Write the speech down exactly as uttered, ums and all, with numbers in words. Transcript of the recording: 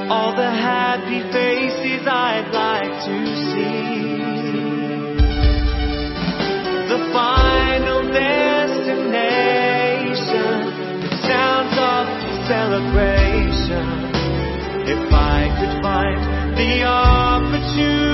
all the happy faces I'd like to see. The final destination, the sounds of celebration. If I could find the opportunity